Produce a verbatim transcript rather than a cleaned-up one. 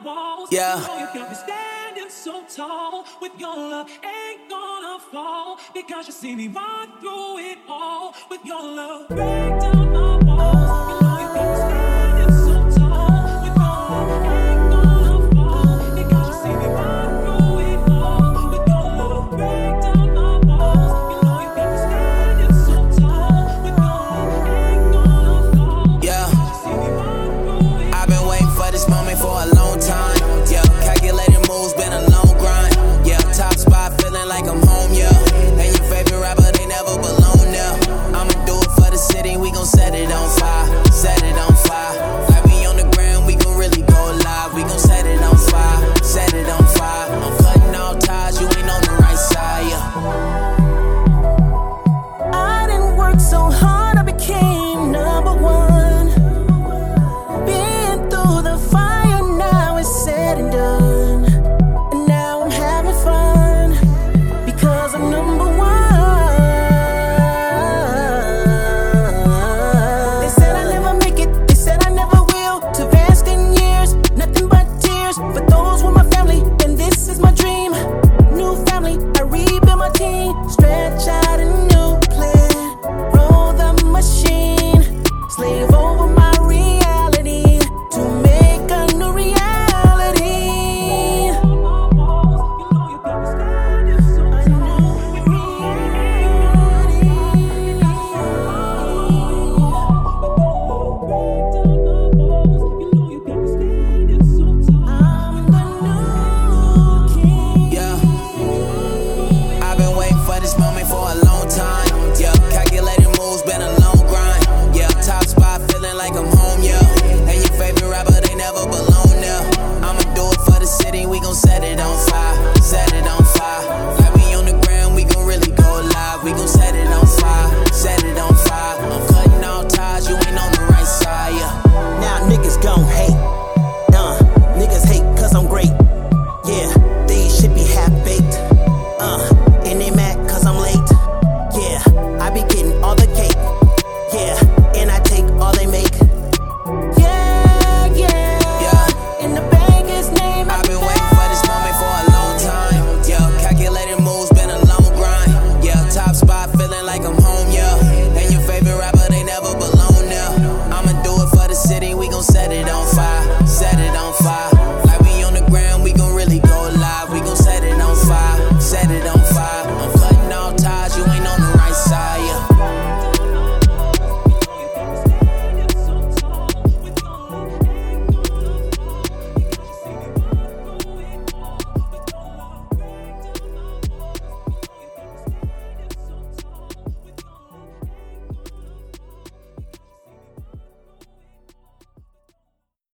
walls. Yeah. You know you got me standing so tall. With your love, ain't gonna fall. Because you see me run through it all. With your love, break down my walls. You know you got me standing so tall. With your love, ain't gonna fall. Because you see me run through it all. With your love, break down my walls. You know you got me standing so tall. With your love, ain't gonna fall. Yeah. Because you see me run through it all. I've been waiting for this moment for a long time. Yeah, calculated moves, been a long grind. Yeah, top spot, feeling like I'm home, yeah. And your favorite rapper, they never belong there. I'ma do it for the city, we gon' set it on fire. Set it on fire. Like we on the ground, we gon' really go live. We gon' set it on fire. Set it on fire. I'm cutting all ties, you ain't on the right side, yeah. I didn't work so hard, I became number one. Been through the fire, now it's said and done. And now I'm having fun because I'm number one. They said I never make it, they said I never will. To vast in years, nothing but tears. But those were my family, and this is my dream. New family, I rebuild my team. Stretch out a new plan, roll the machine. Slave over my reality to make a new reality. A new I'm the new king. Yeah. I've been waiting for this moment for a long time. Yeah, calculated moves, been a long grind. Yeah, top spot, feeling like I'm home, yeah. And your favorite rapper, they never belong there. I'ma do it for the city, we gon' set it on fire. Set it on fire. Like we on the ground, we gon' really go live. We gon' set it on fire. Set it on fire. I'm cutting all ties, you ain't on the right side, yeah. Now niggas gon' hate. Uh, niggas hate cause I'm great. Yeah, these shit be half baked. Uh, and they mad cause I'm late. Yeah, I be getting all the cake. Yeah, and I take all they make. Yeah, yeah. Yeah. In the bank, his name. I've been waiting for this moment for a long time. Yeah, calculated moves, been a long grind. Yeah, top spot, feeling like I'm home, yeah. And your favorite rapper, they never belong there. I'ma do it for the city, we gon' set it on fire. Set it on fire.